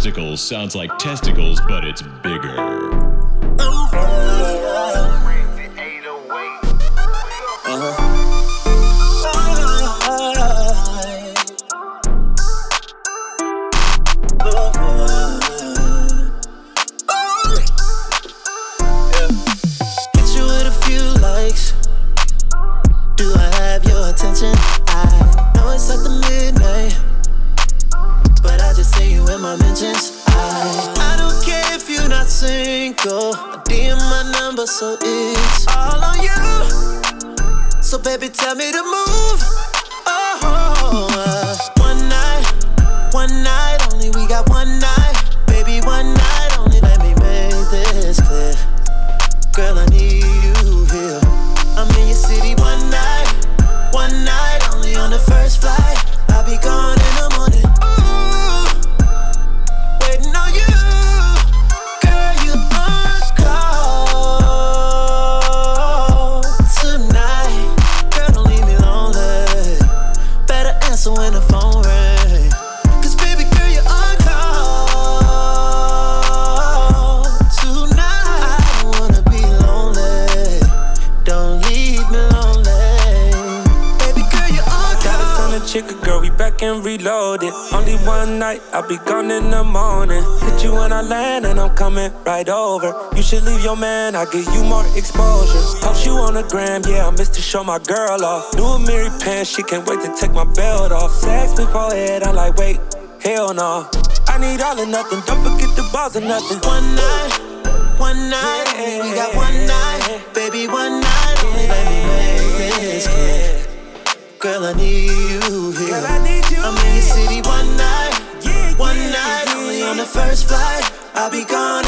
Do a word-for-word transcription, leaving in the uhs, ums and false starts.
testicles sounds like testicles, but it's bigger. So it's all on you. So baby, tell me to move. Oh, uh, one night, one night only. We got one night, baby, one night only. Let me make this clear, girl. I need you here. I'm in your city one night, one night only. On the first flight, I'll be gone in the morning. Ooh, waiting on you. When the phone rang, 'cause baby girl, you're on call tonight. I don't wanna be lonely. Don't leave me lonely. Baby girl, you're on call. Got it from the chicken, girl, we back and reloaded. Only one night, I'll be gone in the morning. Hit you when I land and I'm coming right over. You should leave your man, I'll give you more exposure. Post you on the gram, yeah, I miss to show my girl off. New Mary pants, she can't wait to take my belt off. Sex before head, I'm like, wait, hell no. I need all or nothing, don't forget the balls or nothing. One night, one night, yeah, we got one night. Baby, one night, only let me make this clear. Girl, I need you here. Girl, I need you I'm in your city one night, yeah, one yeah, night, yeah. only on the first flight. I'll be gone